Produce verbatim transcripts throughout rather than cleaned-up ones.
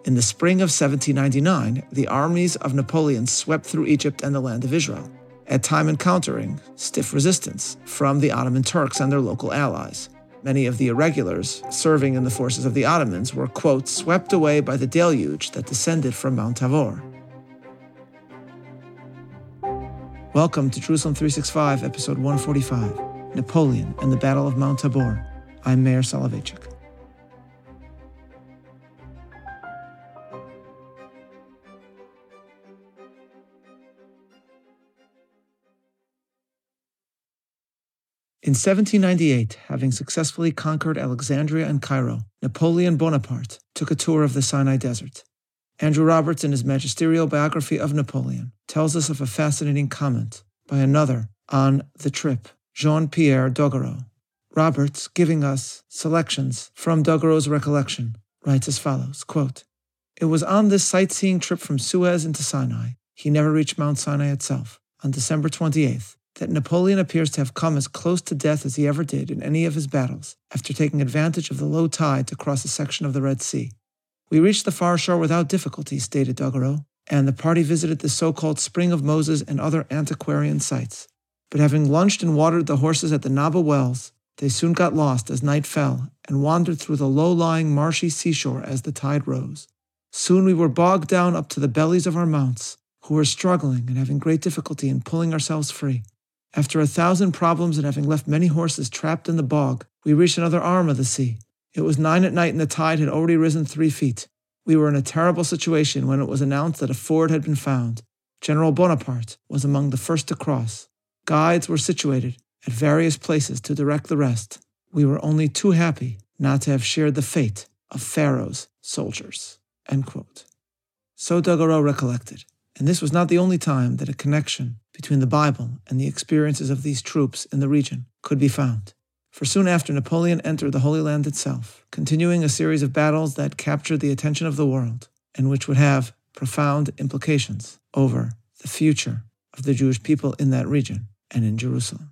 In the spring of seventeen ninety-nine, the armies of Napoleon swept through Egypt and the land of Israel, at time encountering stiff resistance from the Ottoman Turks and their local allies. Many of the irregulars serving in the forces of the Ottomans were, quote, swept away by the deluge that descended from Mount Tabor. Welcome to Jerusalem three sixty-five, episode one forty-five, Napoleon and the Battle of Mount Tabor. I'm Meir Soloveichik. In seventeen ninety-eight, having successfully conquered Alexandria and Cairo, Napoleon Bonaparte took a tour of the Sinai Desert. Andrew Roberts, in his magisterial biography of Napoleon, tells us of a fascinating comment by another on the trip, Jean-Pierre Doguereau. Roberts, giving us selections from Doguereau's recollection, writes as follows, quote, "It was on this sightseeing trip from Suez into Sinai, he never reached Mount Sinai itself, on December twenty-eighth, that Napoleon appears to have come as close to death as he ever did in any of his battles, after taking advantage of the low tide to cross a section of the Red Sea. We reached the far shore without difficulty," stated Doguereau, "and the party visited the so-called Spring of Moses and other antiquarian sites. But having lunched and watered the horses at the Naba wells, they soon got lost as night fell and wandered through the low-lying marshy seashore as the tide rose. Soon we were bogged down up to the bellies of our mounts, who were struggling and having great difficulty in pulling ourselves free. After a thousand problems and having left many horses trapped in the bog, we reached another arm of the sea. It was nine at night and the tide had already risen three feet. We were in a terrible situation when it was announced that a ford had been found. General Bonaparte was among the first to cross. Guides were situated at various places to direct the rest. We were only too happy not to have shared the fate of Pharaoh's soldiers." End quote. So Doguereau recollected, and this was not the only time that a connection between the Bible and the experiences of these troops in the region could be found. For soon after, Napoleon entered the Holy Land itself, continuing a series of battles that captured the attention of the world and which would have profound implications over the future of the Jewish people in that region and in Jerusalem.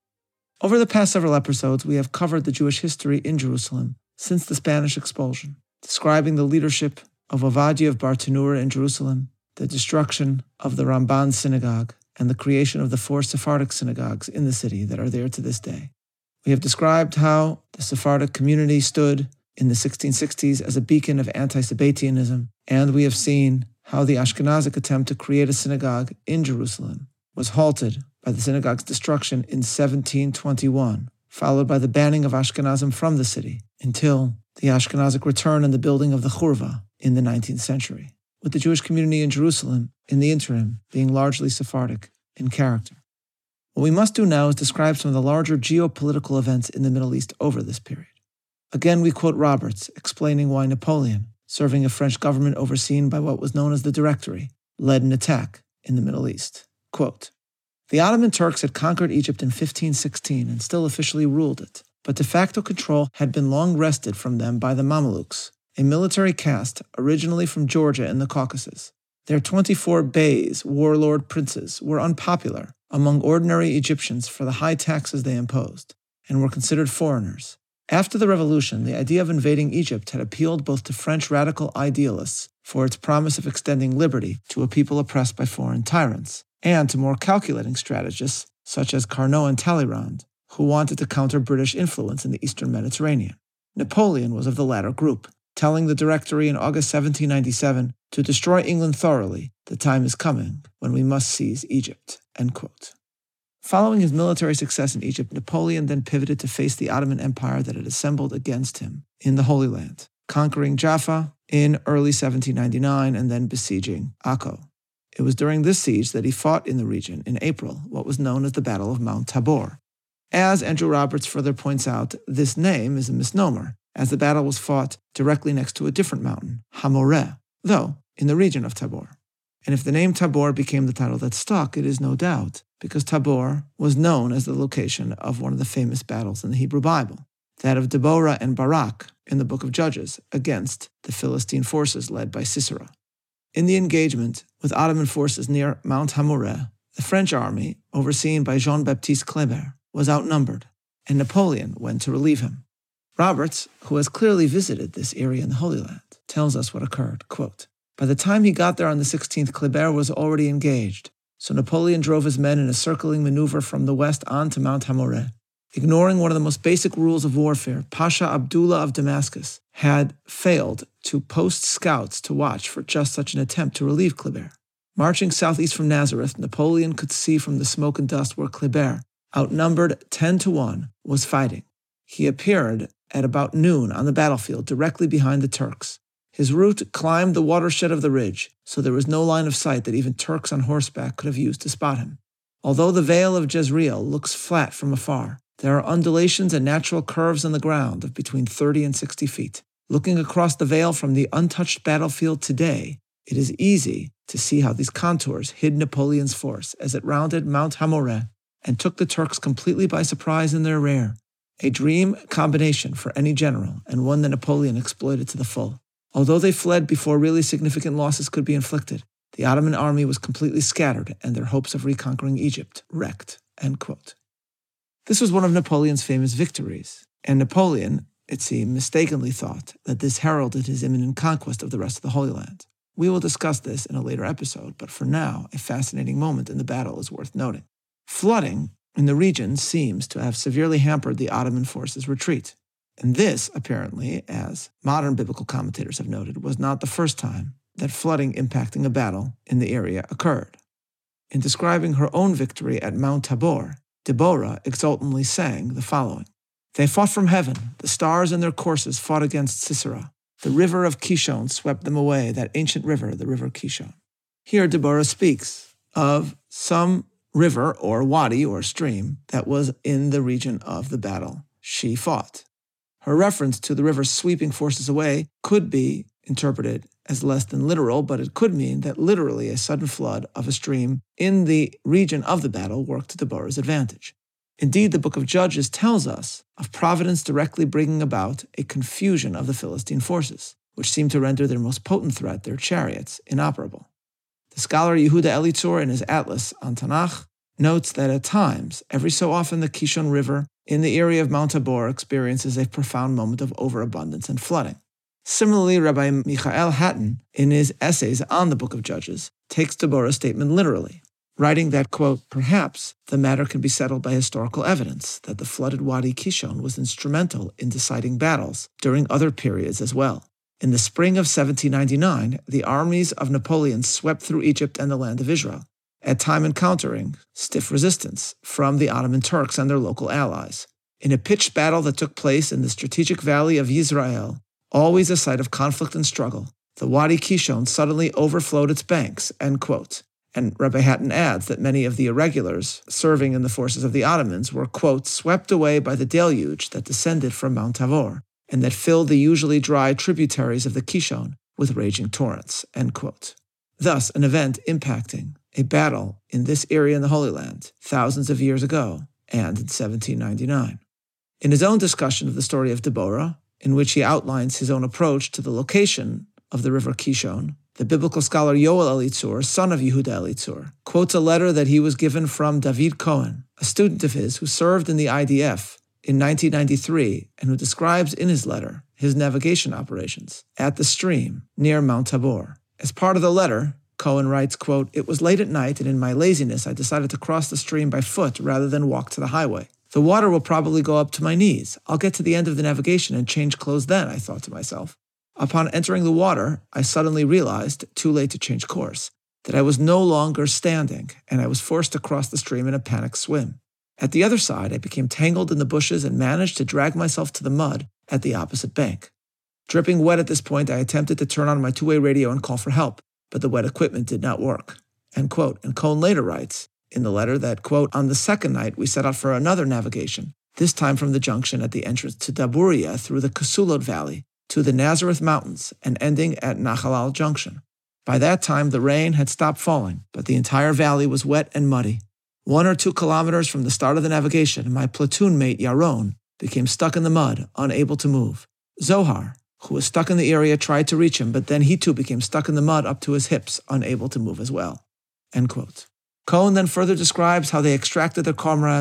Over the past several episodes, we have covered the Jewish history in Jerusalem since the Spanish expulsion, describing the leadership of Ovadia of Bartanura in Jerusalem, the destruction of the Ramban synagogue, and the creation of the four Sephardic synagogues in the city that are there to this day. We have described how the Sephardic community stood in the sixteen sixties as a beacon of anti-Sabbatianism, and we have seen how the Ashkenazic attempt to create a synagogue in Jerusalem was halted by the synagogue's destruction in seventeen twenty-one, followed by the banning of Ashkenazim from the city, until the Ashkenazic return and the building of the Churva in the nineteenth century, with the Jewish community in Jerusalem, in the interim, being largely Sephardic in character. What we must do now is describe some of the larger geopolitical events in the Middle East over this period. Again, we quote Roberts, explaining why Napoleon, serving a French government overseen by what was known as the Directory, led an attack in the Middle East. Quote, "The Ottoman Turks had conquered Egypt in fifteen sixteen and still officially ruled it, but de facto control had been long wrested from them by the Mamelukes, a military caste originally from Georgia in the Caucasus. Their twenty-four beys, warlord princes, were unpopular among ordinary Egyptians for the high taxes they imposed, and were considered foreigners. After the revolution, the idea of invading Egypt had appealed both to French radical idealists for its promise of extending liberty to a people oppressed by foreign tyrants, and to more calculating strategists such as Carnot and Talleyrand, who wanted to counter British influence in the Eastern Mediterranean. Napoleon was of the latter group, telling the Directory in August seventeen ninety-seven, to destroy England thoroughly, the time is coming when we must seize Egypt." End quote. Following his military success in Egypt, Napoleon then pivoted to face the Ottoman Empire that had assembled against him in the Holy Land, conquering Jaffa in early seventeen ninety-nine and then besieging Akko. It was during this siege that he fought in the region in April, what was known as the Battle of Mount Tabor. As Andrew Roberts further points out, this name is a misnomer, as the battle was fought directly next to a different mountain, Hamoreh, though in the region of Tabor. And if the name Tabor became the title that stuck, it is no doubt because Tabor was known as the location of one of the famous battles in the Hebrew Bible, that of Deborah and Barak in the Book of Judges against the Philistine forces led by Sisera. In the engagement with Ottoman forces near Mount Hamoreh, the French army, overseen by Jean-Baptiste Kleber, was outnumbered, and Napoleon went to relieve him. Roberts, who has clearly visited this area in the Holy Land, tells us what occurred. Quote, by the time he got there on the sixteenth, Kleber was already engaged, so Napoleon drove his men in a circling maneuver from the west on to Mount Hamoreh. Ignoring one of the most basic rules of warfare, Pasha Abdullah of Damascus had failed to post scouts to watch for just such an attempt to relieve Kleber. Marching southeast from Nazareth, Napoleon could see from the smoke and dust where Kleber, outnumbered ten to one, was fighting. He appeared at about noon on the battlefield directly behind the Turks. His route climbed the watershed of the ridge, so there was no line of sight that even Turks on horseback could have used to spot him. Although the Vale of Jezreel looks flat from afar, there are undulations and natural curves in the ground of between thirty and sixty feet. Looking across the vale from the untouched battlefield today, it is easy to see how these contours hid Napoleon's force as it rounded Mount Hamoreh and took the Turks completely by surprise in their rear. A dream combination for any general, and one that Napoleon exploited to the full. Although they fled before really significant losses could be inflicted, the Ottoman army was completely scattered and their hopes of reconquering Egypt wrecked. End quote. This was one of Napoleon's famous victories, and Napoleon, it seemed, mistakenly thought that this heralded his imminent conquest of the rest of the Holy Land. We will discuss this in a later episode, but for now, a fascinating moment in the battle is worth noting. Flooding in the region seems to have severely hampered the Ottoman forces' retreat. And this, apparently, as modern biblical commentators have noted, was not the first time that flooding impacting a battle in the area occurred. In describing her own victory at Mount Tabor, Deborah exultantly sang the following. They fought from heaven. The stars in their courses fought against Sisera. The river of Kishon swept them away, that ancient river, the river Kishon. Here Deborah speaks of some river or wadi or stream that was in the region of the battle she fought. Her reference to the river sweeping forces away could be interpreted as less than literal, but it could mean that literally a sudden flood of a stream in the region of the battle worked to Deborah's advantage. Indeed, the book of Judges tells us of providence directly bringing about a confusion of the Philistine forces, which seemed to render their most potent threat, their chariots, inoperable. The scholar Yehuda Elitzur, in his Atlas on Tanakh, notes that at times, every so often the Kishon River in the area of Mount Tabor experiences a profound moment of overabundance and flooding. Similarly, Rabbi Michael Hatton, in his essays on the book of Judges, takes Deborah's statement literally, writing that, quote, perhaps the matter can be settled by historical evidence that the flooded Wadi Kishon was instrumental in deciding battles during other periods as well. In the spring of seventeen ninety-nine, the armies of Napoleon swept through Egypt and the land of Israel, at time encountering stiff resistance from the Ottoman Turks and their local allies. In a pitched battle that took place in the strategic valley of Yisrael, always a site of conflict and struggle, the Wadi Kishon suddenly overflowed its banks, end quote. And Rabbi Hatton adds that many of the irregulars serving in the forces of the Ottomans were, quote, swept away by the deluge that descended from Mount Tabor, and that filled the usually dry tributaries of the Kishon with raging torrents, end quote. Thus, an event impacting a battle in this area in the Holy Land thousands of years ago and in seventeen ninety-nine. In his own discussion of the story of Deborah, in which he outlines his own approach to the location of the river Kishon, the biblical scholar Yoel Elitzur, son of Yehuda Elitzur, quotes a letter that he was given from David Cohen, a student of his who served in the I D F in nineteen ninety-three and who describes in his letter his navigation operations at the stream near Mount Tabor. As part of the letter, Cohen writes, quote, it was late at night and in my laziness I decided to cross the stream by foot rather than walk to the highway. The water will probably go up to my knees. I'll get to the end of the navigation and change clothes then, I thought to myself. Upon entering the water, I suddenly realized, too late to change course, that I was no longer standing, and I was forced to cross the stream in a panic swim. At the other side, I became tangled in the bushes and managed to drag myself to the mud at the opposite bank. Dripping wet at this point, I attempted to turn on my two-way radio and call for help, but the wet equipment did not work, end quote. And Cohen later writes in the letter that, quote, on the second night, we set out for another navigation, this time from the junction at the entrance to Daburia through the Kesulot Valley to the Nazareth Mountains and ending at Nachalal Junction. By that time, the rain had stopped falling, but the entire valley was wet and muddy. One or two kilometers from the start of the navigation, my platoon mate, Yaron, became stuck in the mud, unable to move. Zohar, who was stuck in the area, tried to reach him, but then he too became stuck in the mud up to his hips, unable to move as well. End quote. Cohen then further describes how they extracted their comrades,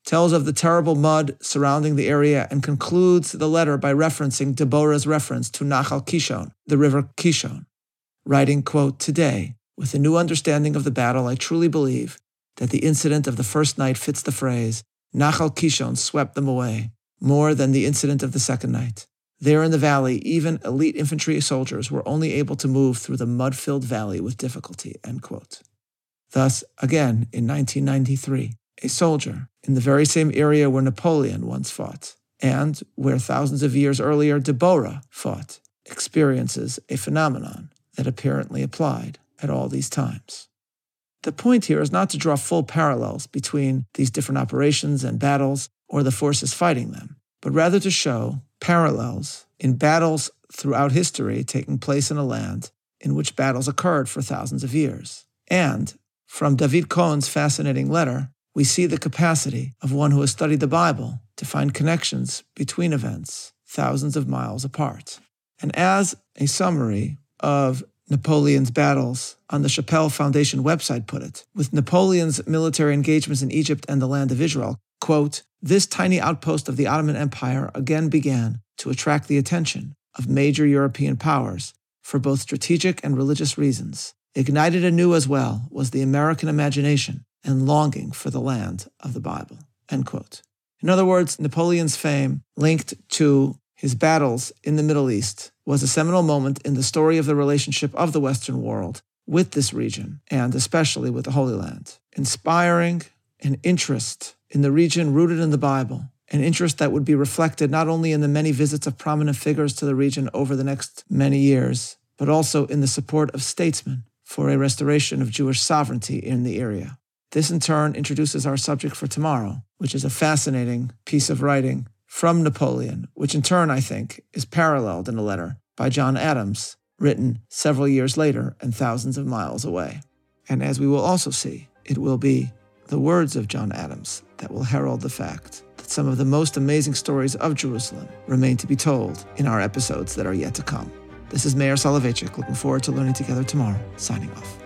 tells of the terrible mud surrounding the area, and concludes the letter by referencing Deborah's reference to Nachal Kishon, the river Kishon, writing, quote, "Today, with a new understanding of the battle, I truly believe that the incident of the first night fits the phrase, Nachal Kishon swept them away, more than the incident of the second night. There in the valley, even elite infantry soldiers were only able to move through the mud-filled valley with difficulty," end quote. Thus, again, in nineteen ninety-three, a soldier in the very same area where Napoleon once fought, and where thousands of years earlier Deborah fought, experiences a phenomenon that apparently applied at all these times. The point here is not to draw full parallels between these different operations and battles or the forces fighting them, but rather to show parallels in battles throughout history taking place in a land in which battles occurred for thousands of years. And from David Cohen's fascinating letter, we see the capacity of one who has studied the Bible to find connections between events thousands of miles apart. And as a summary of Napoleon's battles on the Chappelle Foundation website put it, with Napoleon's military engagements in Egypt and the land of Israel, quote, "This tiny outpost of the Ottoman Empire again began to attract the attention of major European powers for both strategic and religious reasons. Ignited anew as well was the American imagination and longing for the land of the Bible," end quote. In other words, Napoleon's fame linked to his battles in the Middle East was a seminal moment in the story of the relationship of the Western world with this region, and especially with the Holy Land, inspiring an interest in the region rooted in the Bible, an interest that would be reflected not only in the many visits of prominent figures to the region over the next many years, but also in the support of statesmen for a restoration of Jewish sovereignty in the area. This in turn introduces our subject for tomorrow, which is a fascinating piece of writing from Napoleon, which in turn, I think, is paralleled in a letter by John Adams, written several years later and thousands of miles away. And as we will also see, it will be the words of John Adams that will herald the fact that some of the most amazing stories of Jerusalem remain to be told in our episodes that are yet to come. This is Meir Soloveichik, looking forward to learning together tomorrow, signing off.